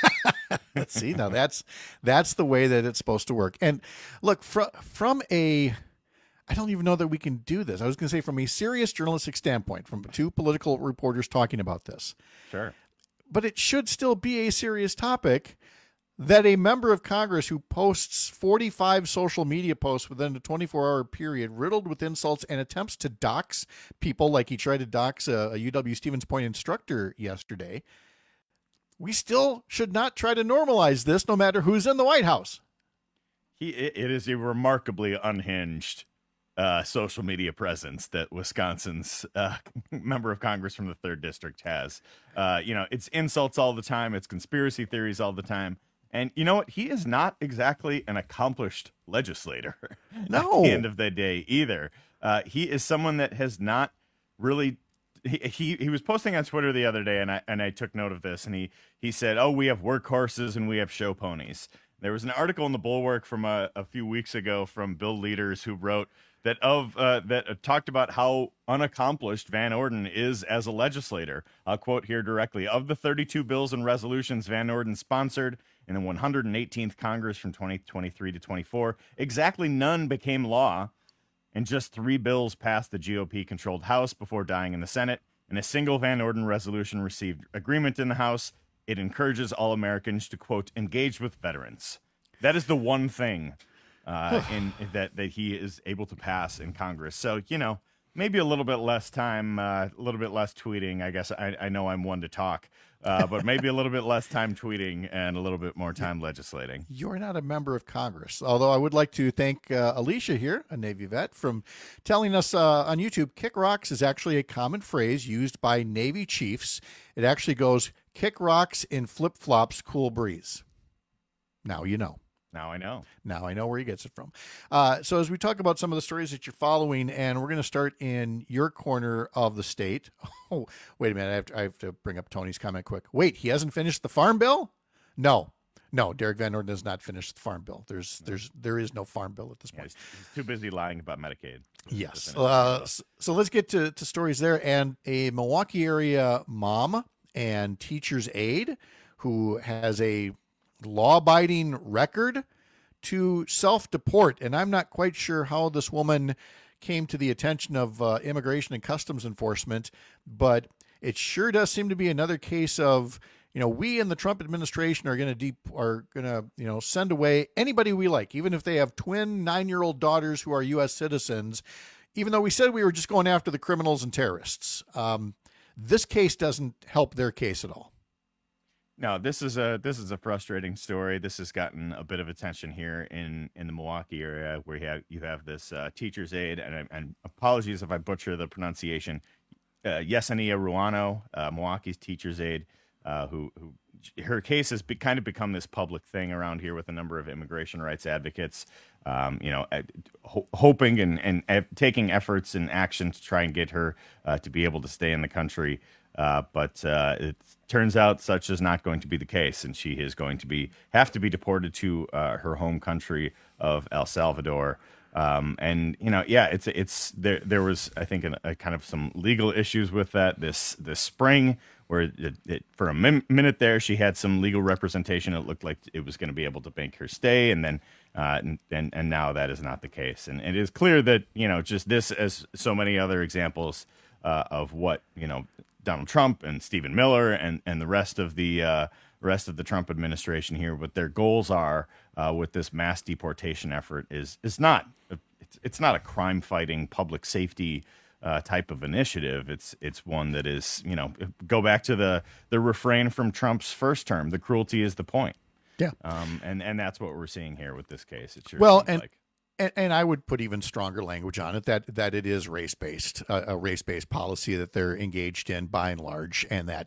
Let's see. Now that's the way that it's supposed to work. And look, from a, I don't even know that we can do this. I was going to say from a serious journalistic standpoint, from two political reporters talking about this. Sure. But it should still be a serious topic that a member of Congress who posts 45 social media posts within a 24-hour period riddled with insults and attempts to dox people like he tried to dox a UW Stevens Point instructor yesterday. We still should not try to normalize this no matter who's in the White House. It is a remarkably unhinged social media presence that Wisconsin's member of Congress from the 3rd District has. It's insults all the time. It's conspiracy theories all the time. And you know what? He is not exactly an accomplished legislator no. at the end of the day either. He is someone that has not really... He was posting on Twitter the other day, and I took note of this, and he said, "Oh, we have workhorses and we have show ponies." There was an article in the Bulwark from a few weeks ago from Bill Leaders who wrote that talked about how unaccomplished Van Orden is as a legislator. I'll quote here directly: "Of the 32 bills and resolutions Van Orden sponsored in the 118th Congress from 2023 to 24, exactly none became law. And just 3 bills passed the GOP-controlled House before dying in the Senate, and a single Van Orden resolution received agreement in the House. It encourages all Americans to, quote, engage with veterans." That is the one thing that he is able to pass in Congress. So, maybe a little bit less time, a little bit less tweeting. I guess I know I'm one to talk, but maybe a little bit less time tweeting and a little bit more time legislating. You're not a member of Congress, although I would like to thank Alicia here, a Navy vet, from telling us on YouTube, kick rocks is actually a common phrase used by Navy chiefs. It actually goes, kick rocks in flip-flops, cool breeze. Now you know. Now I know. Now I know where he gets it from. So as we talk about some of the stories that you're following, and we're going to start in your corner of the state. Oh, wait a minute. I have to bring up Tony's comment quick. Wait, he hasn't finished the farm bill? No, Derek Van Orden has not finished the farm bill. There is no farm bill at this point. He's too busy lying about Medicaid. Yes. So let's get to stories there. And a Milwaukee area mom and teacher's aide who has a law-abiding record to self-deport. And I'm not quite sure how this woman came to the attention of Immigration and Customs Enforcement, but it sure does seem to be another case of, we in the Trump administration are going to send away anybody we like, even if they have twin 9-year-old daughters who are U.S. citizens, even though we said we were just going after the criminals and terrorists. This case doesn't help their case at all. No, this is a frustrating story. This has gotten a bit of attention here in the Milwaukee area, where you have this teacher's aide, and apologies if I butcher the pronunciation, Yesenia Ruano, Milwaukee's teacher's aide, who her case has kind of become this public thing around here with a number of immigration rights advocates, hoping and taking efforts and action to try and get her to be able to stay in the country. But it turns out such is not going to be the case, and she is going to have to be deported to her home country of El Salvador. There was, I think, a kind of some legal issues with that this spring, where for a minute there she had some legal representation. It looked like it was going to be able to make her stay, and then and now that is not the case. And it is clear that just this, as so many other examples of what Donald Trump and Stephen Miller and the rest of the Trump administration here, what their goals are with this mass deportation effort is not a crime fighting public safety type of initiative. It's one that is, go back to the refrain from Trump's first term: the cruelty is the point. Yeah. And that's what we're seeing here with this case. It sure seems like. And I would put even stronger language on it that it is race-based, a race-based policy that they're engaged in by and large, and that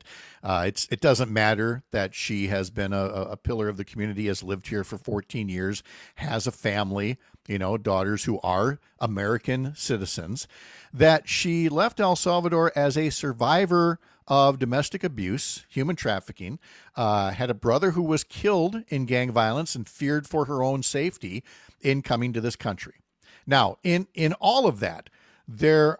it doesn't matter that she has been a pillar of the community, has lived here for 14 years, has a family, daughters who are American citizens, that she left El Salvador as a survivor of domestic abuse, human trafficking, had a brother who was killed in gang violence and feared for her own safety in coming to this country. Now, in all of that, there's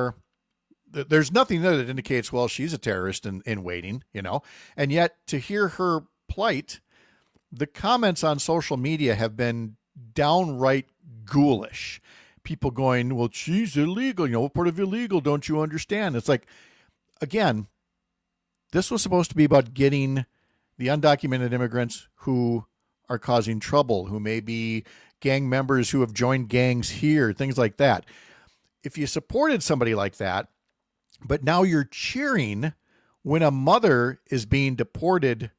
nothing there that indicates, well, she's a terrorist in waiting, and yet to hear her plight, the comments on social media have been downright ghoulish. People going, well, she's illegal, what part of illegal don't you understand? It's like, again, this was supposed to be about getting the undocumented immigrants who are causing trouble, who may be gang members who have joined gangs here, things like that. If you supported somebody like that, but now you're cheering when a mother is being deported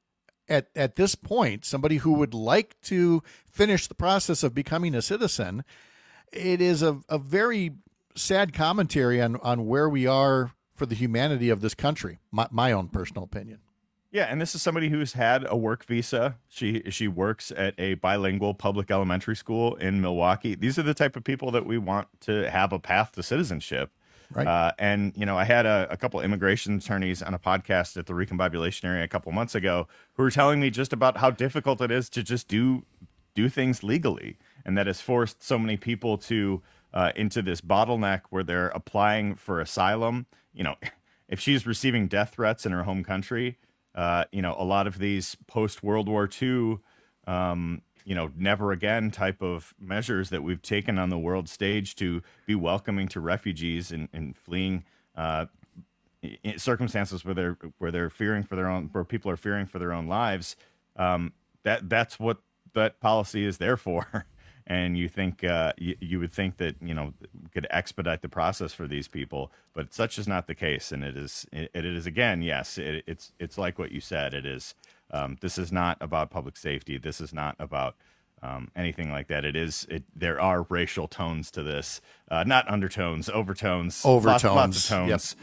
at this point, somebody who would like to finish the process of becoming a citizen, it is a very sad commentary on where we are for the humanity of this country, my own personal opinion. Yeah, and this is somebody who's had a work visa. She works at a bilingual public elementary school in Milwaukee. These are the type of people that we want to have a path to citizenship. Right. And I had a couple immigration attorneys on a podcast at the Recombobulation area a couple months ago who were telling me just about how difficult it is to just do things legally, and that has forced so many people to into this bottleneck where they're applying for asylum. If she's receiving death threats in her home country, a lot of these post-World War II, never again type of measures that we've taken on the world stage to be welcoming to refugees and fleeing in circumstances where they're fearing for their own, where people are fearing for their own lives. That's what that policy is there for. And you think you would think that could expedite the process for these people, but such is not the case. And it is again, yes, it's like what you said. It is. This is not about public safety. This is not about anything like that. There are racial tones to this, not undertones, overtones, lots of tones.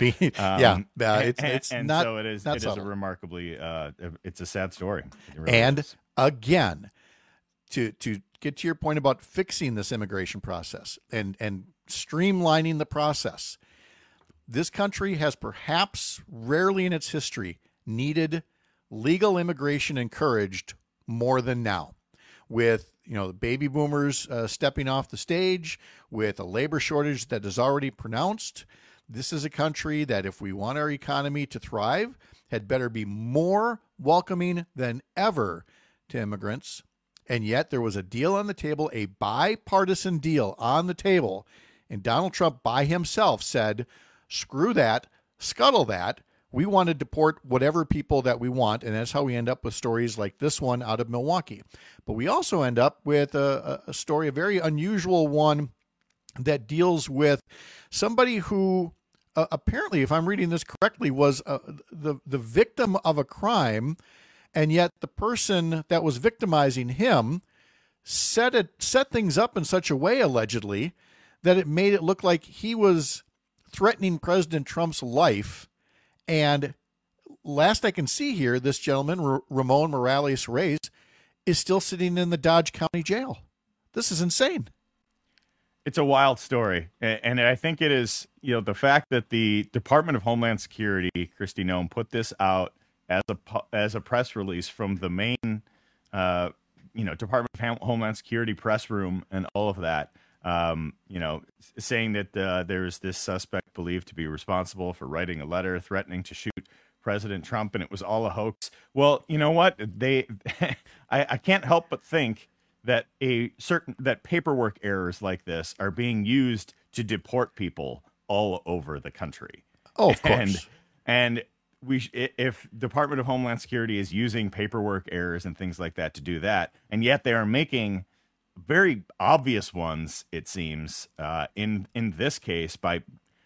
It's and not. So it is. It is a remarkably. It's a sad story. Really and is. Again, to get to your point about fixing this immigration process and streamlining the process, this country has perhaps rarely in its history needed legal immigration encouraged more than now. With the baby boomers stepping off the stage, with a labor shortage that is already pronounced, this is a country that, if we want our economy to thrive, had better be more welcoming than ever to immigrants. And yet there was a deal on the table, a bipartisan deal on the table, and Donald Trump by himself said, screw that, scuttle that. We want to deport whatever people that we want, and that's how we end up with stories like this one out of Milwaukee. But we also end up with a story, a very unusual one, that deals with somebody who apparently, if I'm reading this correctly, was the victim of a crime, and yet the person that was victimizing him set things up in such a way, allegedly, that it made it look like he was threatening President Trump's life. And last I can see here, this gentleman, Ramon Morales Reyes, is still sitting in the Dodge County Jail. This is insane. It's a wild story. And I think it is, the fact that the Department of Homeland Security, Kristi Noem, put this out as a press release from the main, Department of Homeland Security press room and all of that. Saying that there's this suspect believed to be responsible for writing a letter threatening to shoot President Trump, and it was all a hoax. Well, you know what? I can't help but think that that paperwork errors like this are being used to deport people all over the country. Oh, of course. And if Department of Homeland Security is using paperwork errors and things like that to do that, and yet they are making very obvious ones, it seems, in this case by,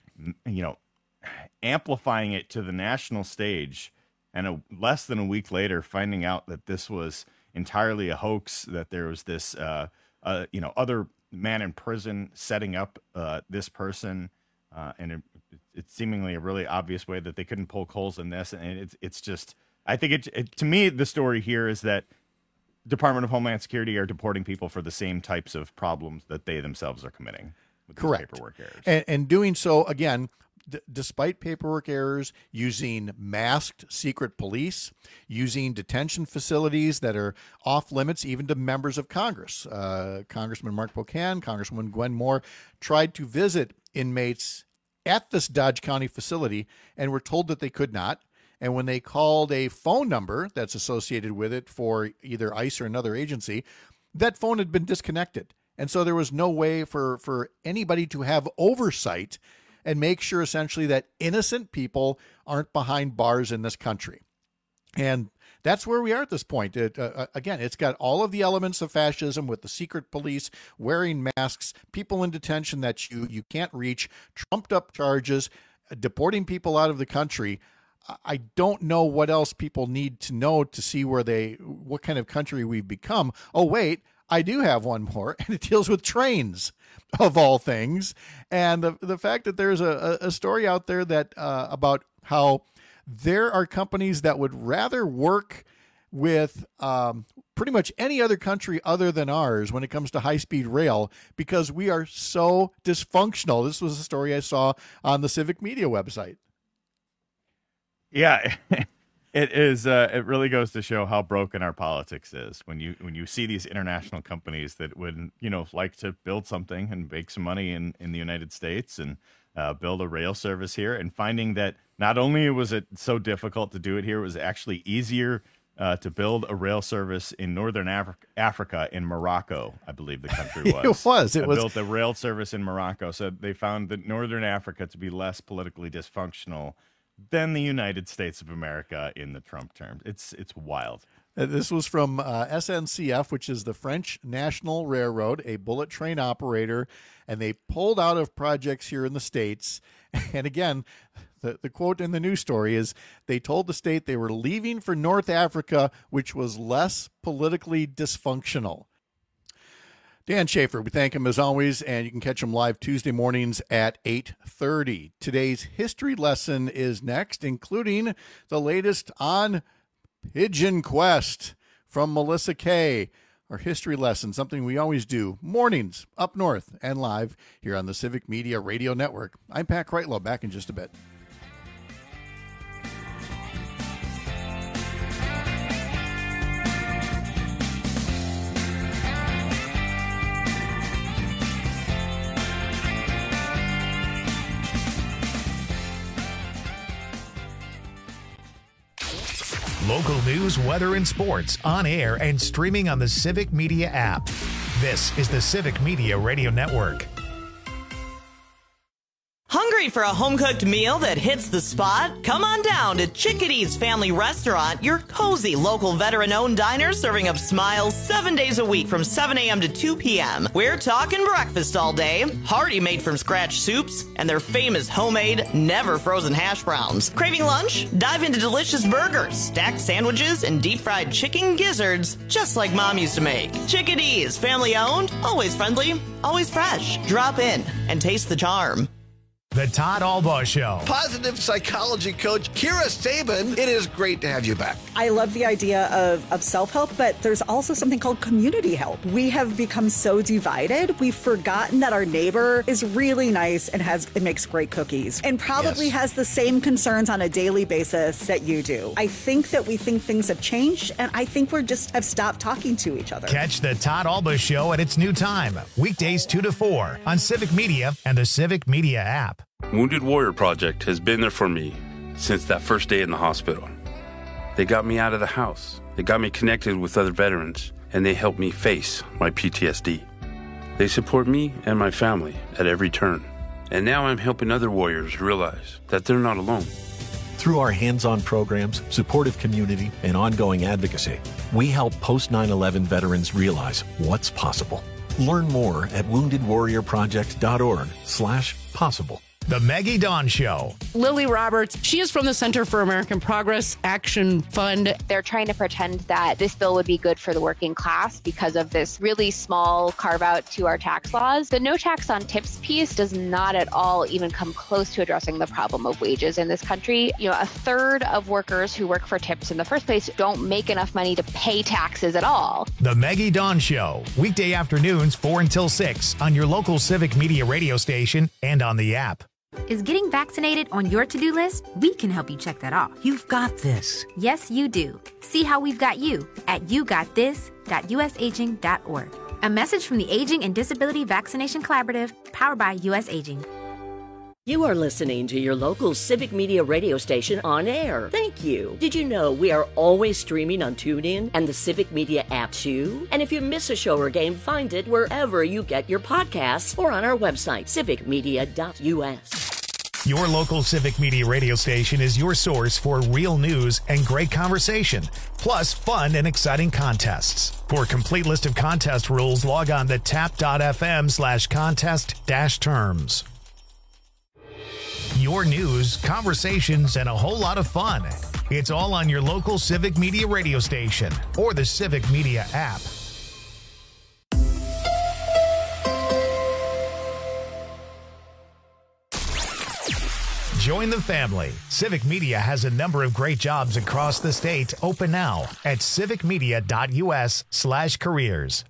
amplifying it to the national stage, and less than a week later finding out that this was entirely a hoax, that there was this, other man in prison setting up this person, and it's seemingly a really obvious way that they couldn't poke holes in this, and it's just, I think to me, the story here is that Department of Homeland Security are deporting people for the same types of problems that they themselves are committing with Correct. These paperwork errors. And doing so, again, despite paperwork errors, using masked secret police, using detention facilities that are off limits even to members of Congress. Congressman Mark Pocan, Congresswoman Gwen Moore tried to visit inmates at this Dodge County facility and were told that they could not. And when they called a phone number that's associated with it for either ICE or another agency, that phone had been disconnected. And so there was no way for anybody to have oversight and make sure essentially that innocent people aren't behind bars in this country. And that's where we are at this point. Again, it's got all of the elements of fascism with the secret police wearing masks, people in detention that you can't reach, trumped up charges, deporting people out of the country. I don't know what else people need to know to see what kind of country we've become. Oh, wait, I do have one more, and it deals with trains, of all things. And the fact that there's a story out there that about how there are companies that would rather work with pretty much any other country other than ours when it comes to high-speed rail because we are so dysfunctional. This was a story I saw on the Civic Media website. Yeah, it is. It really goes to show how broken our politics is when you see these international companies that would like to build something and make some money in the United States and build a rail service here, and finding that not only was it so difficult to do it here, it was actually easier to build a rail service in northern Africa, in Morocco, I believe the country was. It was built a rail service in Morocco, so they found that northern Africa to be less politically dysfunctional than the United States of America in the Trump terms. It's wild. This was from SNCF, which is the French National Railroad, a bullet train operator, and they pulled out of projects here in the States. And again, the quote in the news story is they told the state they were leaving for North Africa, which was less politically dysfunctional. Dan Schaefer, we thank him as always, and you can catch him live Tuesday mornings at 8:30. Today's history lesson is next, including the latest on Pigeon Quest from Melissa Kay. Our history lesson, something we always do, mornings up north and live here on the Civic Media Radio Network. I'm Pat Kreitlow, back in just a bit. Local news, weather, and sports on air and streaming on the Civic Media app. This is the Civic Media Radio Network. Hungry Hungry for a home-cooked meal that hits the spot? Come on down to Chickadee's Family Restaurant, your cozy local veteran-owned diner serving up smiles 7 days a week from 7 a.m. to 2 p.m. We're talking breakfast all day, hearty made-from-scratch soups, and their famous homemade, never-frozen hash browns. Craving lunch? Dive into delicious burgers, stacked sandwiches, and deep-fried chicken gizzards, just like Mom used to make. Chickadee's, family-owned, always friendly, always fresh. Drop in and taste the charm. The Todd Albaugh Show. Positive psychology coach Kira Sabin, it is great to have you back. I love the idea of self-help, but there's also something called community help. We have become so divided, we've forgotten that our neighbor is really nice and makes great cookies and probably has the same concerns on a daily basis that you do. I think that we think things have changed, and I think have stopped talking to each other. Catch the Todd Albaugh Show at its new time, weekdays 2 to 4 on Civic Media and the Civic Media app. Wounded Warrior Project has been there for me since that first day in the hospital. They got me out of the house, they got me connected with other veterans, and they helped me face my PTSD. They support me and my family at every turn. And now I'm helping other warriors realize that they're not alone. Through our hands-on programs, supportive community, and ongoing advocacy, we help post-9/11 veterans realize what's possible. Learn more at woundedwarriorproject.org/possible. The Maggie Dawn Show. Lily Roberts, she is from the Center for American Progress Action Fund. They're trying to pretend that this bill would be good for the working class because of this really small carve out to our tax laws. The no tax on tips piece does not at all even come close to addressing the problem of wages in this country. You know, a third of workers who work for tips in the first place don't make enough money to pay taxes at all. The Maggie Dawn Show, weekday afternoons 4 until 6 on your local Civic Media radio station and on the app. Is getting vaccinated on your to-do list? We can help you check that off. You've got this. Yes, you do. See how we've got you at yougotthis.usaging.org. A message from the Aging and Disability Vaccination Collaborative, powered by US Aging. You are listening to your local Civic Media radio station on air. Thank you. Did you know we are always streaming on TuneIn and the Civic Media app too? And if you miss a show or game, find it wherever you get your podcasts or on our website, civicmedia.us. Your local Civic Media radio station is your source for real news and great conversation, plus fun and exciting contests. For a complete list of contest rules, log on to tap.fm/contest-terms. Your news, conversations, and a whole lot of fun. It's all on your local Civic Media radio station or the Civic Media app. Join the family. Civic Media has a number of great jobs across the state open now at civicmedia.us/careers.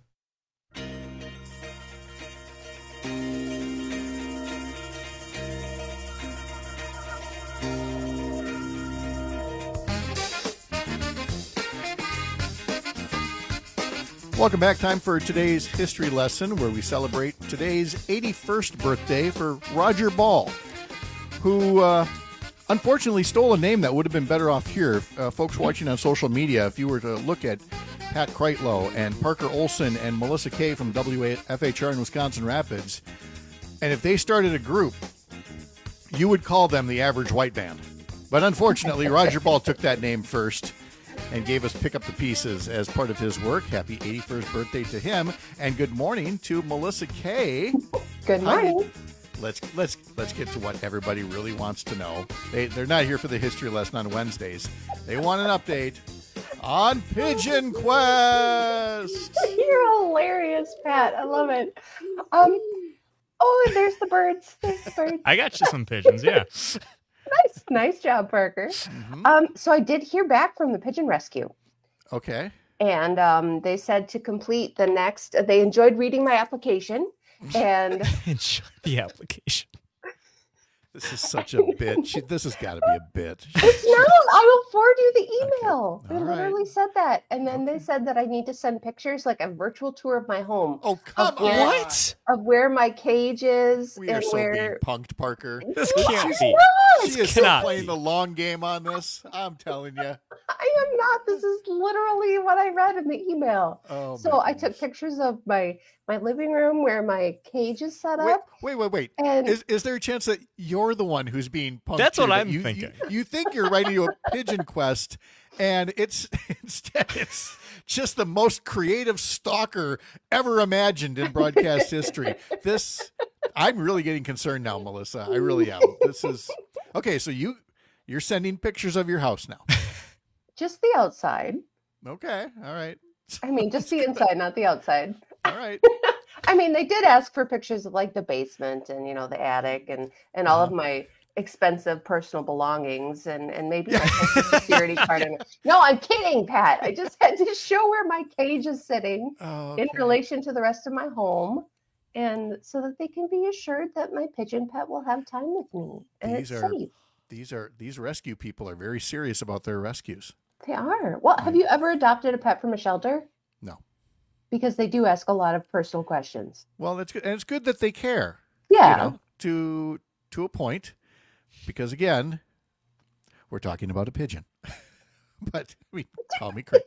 Welcome back. Time for today's history lesson, where we celebrate today's 81st birthday for Roger Ball, who unfortunately stole a name that would have been better off here. Folks watching on social media, if you were to look at Pat Kreitlow and Parker Olson and Melissa Kay from WFHR in Wisconsin Rapids, and if they started a group, you would call them the Average White Band. But unfortunately, Roger Ball took that name first and gave us Pick Up the Pieces as part of his work. Happy 81st birthday to him, and good morning to Melissa Kay. Good morning. Let's get to what everybody really wants to know. They're not here for the history lesson on Wednesdays. They want an update on Pigeon Quest. You're hilarious, Pat. I love it. Oh, there's the birds. I got you some pigeons, yeah. Nice job, Parker. So I did hear back from the Pigeon Rescue. Okay. And they said to complete the next, they enjoyed reading my application. And enjoy the application. This is such a bit. This has got to be a bit. It's not. I will forward you the email. Okay. They literally said that. And then they said that I need to send pictures, like a virtual tour of my home. Oh, come on. What? Of where my cage is. We are so being punked, Parker. This can't be. Not. She is still playing the long game on this. I'm telling you. I am not. This is literally what I read in the email. Oh, so I took pictures of my living room where my cage is set up. Wait. And is there a chance that you're the one who's being punked? That's what here, I'm that thinking. You think you're writing to a pigeon quest, and instead it's just the most creative stalker ever imagined in broadcast history. I'm really getting concerned now, Melissa. I really am. This is okay. So you're sending pictures of your house now. just the outside. Okay. All right. I mean, just the inside, not the outside. All right. I mean, they did ask for pictures of like the basement and, the attic and all of my expensive personal belongings and maybe my Social security card. No, I'm kidding, Pat. I just had to show where my cage is sitting in relation to the rest of my home. And so that they can be assured that my pigeon pet will have time with me and it's safe. These rescue people are very serious about their rescues. They are. Well, have you ever adopted a pet from a shelter? No. Because they do ask a lot of personal questions. Well, that's good. And it's good that they care. Yeah. To a point. Because again, we're talking about a pigeon. But call me crazy.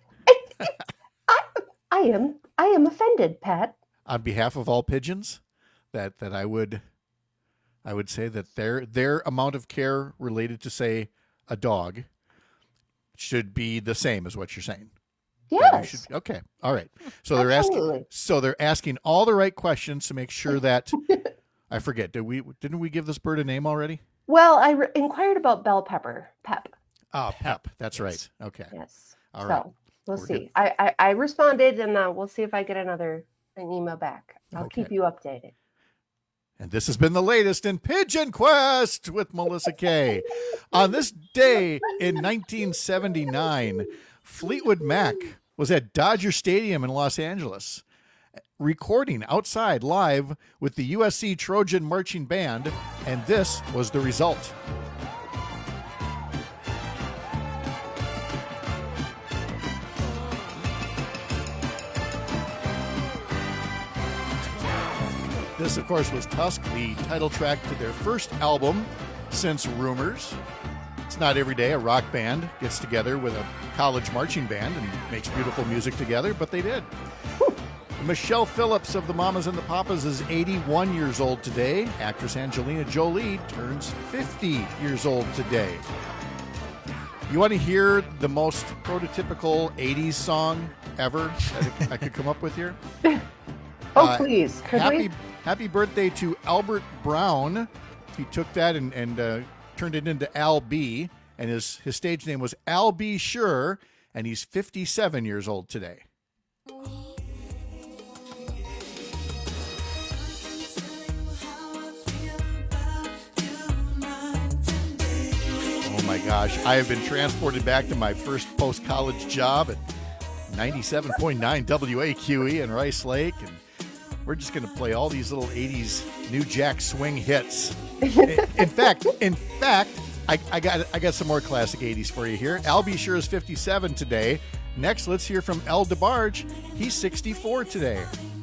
I am offended, Pat. On behalf of all pigeons, that I would say that their amount of care related to, say, a dog should be the same as what you're saying. Yes. Okay. All right. So they're asking all the right questions to make sure that I forget. Didn't we give this bird a name already? Well, I inquired about bell pepper. Pep. Oh, Pep. That's right. Okay. Yes. All right. We'll see. I responded, and we'll see if I get an email back. I'll keep you updated. And this has been the latest in Pigeon Quest with Melissa Kay. On this day in 1979, Fleetwood Mac was at Dodger Stadium in Los Angeles, recording outside live with the USC Trojan Marching Band, and this was the result. This, of course, was Tusk, the title track to their first album since Rumors. It's not every day a rock band gets together with a college marching band and makes beautiful music together, but they did. Michelle Phillips of the Mamas and the Papas is 81 years old today. Actress Angelina Jolie turns 50 years old today. You want to hear the most prototypical 80s song ever that I could come up with here? Please. Happy birthday to Albert Brown. He took that and turned it into Al B. And his stage name was Al B. Sure. And he's 57 years old today. Oh my gosh. I have been transported back to my first post-college job at 97.9 WAQE in Rice Lake. And we're just going to play all these little 80s New Jack Swing hits. In fact, I got some more classic 80s for you here. Al B. Sure is 57 today. Next, let's hear from El DeBarge. He's 64 today.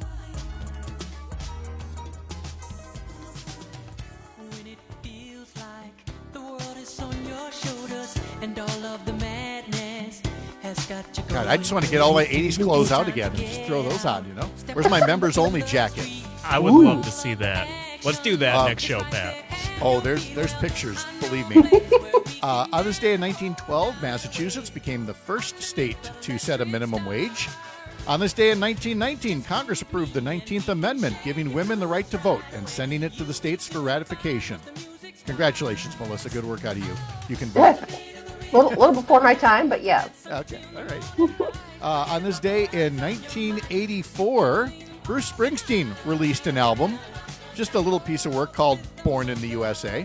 When it feels like the world is on your shoulders and all of the madness has got you going. God, I just want to get all my 80s clothes out again and just throw those on, Where's my members only jacket? I would love to see that. Let's do that next show, Pat. Oh, there's pictures, believe me. On this day in 1912, Massachusetts became the first state to set a minimum wage. On this day in 1919, Congress approved the 19th Amendment, giving women the right to vote and sending it to the states for ratification. Congratulations, Melissa. Good work out of you. You can vote. A little before my time, but yeah. Okay, all right. On this day in 1984, Bruce Springsteen released an album, just a little piece of work called Born in the USA.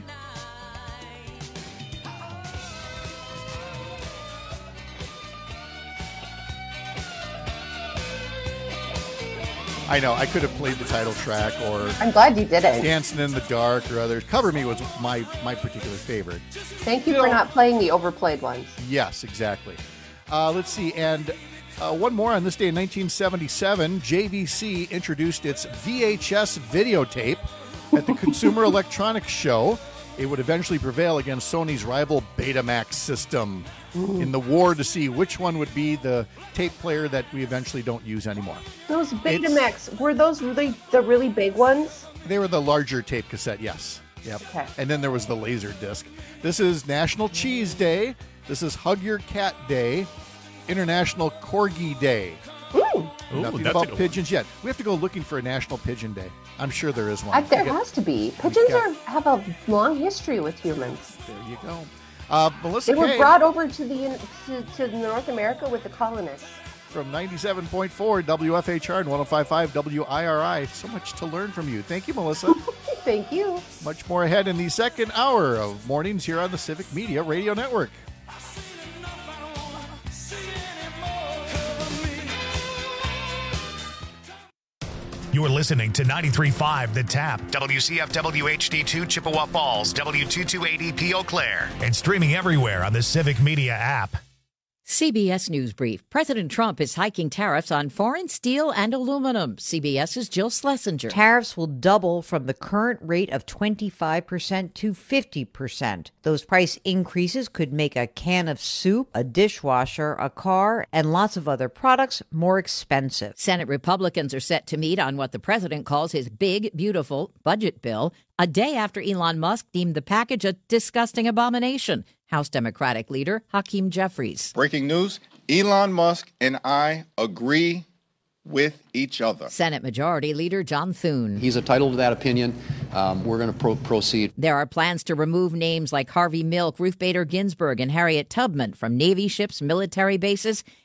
I know, I could have played the title track, or I'm glad you didn't. Dancing in the Dark or others. Cover Me was my particular favorite. Thank you for not playing the overplayed ones. Yes, exactly. Let's see, and one more. On this day in 1977, JVC introduced its VHS videotape at the Consumer Electronics Show. It would eventually prevail against Sony's rival Betamax system. in the war to see which one would be the tape player that we eventually don't use anymore. Those Betamax, were those really the really big ones? They were the larger tape cassette, yes. Yep. Okay. And then there was the laser disc. This is National Cheese Day. This is Hug Your Cat Day. International Corgi Day. Ooh. Nothing That's about a good pigeons yet. We have to go looking for a National Pigeon Day. I'm sure there is one. There has to be. Pigeons have a long history with humans. There you go. Melissa They were Kay brought over to North America with the colonists. from 97.4 WFHR and 105.5 WIRI. So much to learn from you. Thank you, Melissa. Thank you. Much more ahead in the second hour of mornings here on the Civic Media Radio Network. You're listening to 93.5 The Tap, WCFW HD2 Chippewa Falls, W228EP Eau Claire, and streaming everywhere on the Civic Media app. CBS News Brief. President Trump is hiking tariffs on foreign steel and aluminum. CBS's Jill Schlesinger. Tariffs will double from the current rate of 25% to 50%. Those price increases could make a can of soup, a dishwasher, a car, and lots of other products more expensive. Senate Republicans are set to meet on what the president calls his big, beautiful budget bill, a day after Elon Musk deemed the package a disgusting abomination. House Democratic leader Hakeem Jeffries. Breaking news, Elon Musk and I agree with each other. Senate Majority Leader John Thune. He's entitled to that opinion. We're going to proceed. There are plans to remove names like Harvey Milk, Ruth Bader Ginsburg, and Harriet Tubman from Navy ships, military bases,